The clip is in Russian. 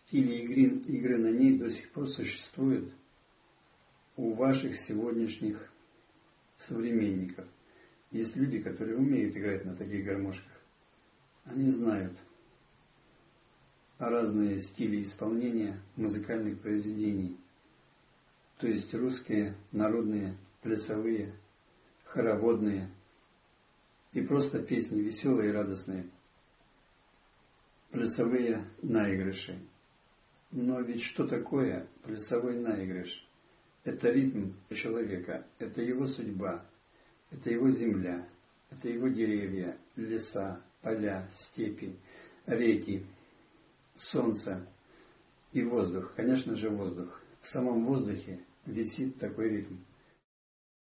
стили игры на ней до сих пор существуют у ваших сегодняшних современников. Есть люди, которые умеют играть на таких гармошках. Они знают разные стили исполнения музыкальных произведений. То есть русские, народные, плясовые, хороводные и просто песни веселые и радостные. Плясовые наигрыши. Но ведь что такое плясовой наигрыш? Это ритм человека, это его судьба, это его земля, это его деревья, леса, поля, степи, реки, солнце и воздух. Конечно же, воздух. В самом воздухе висит такой ритм.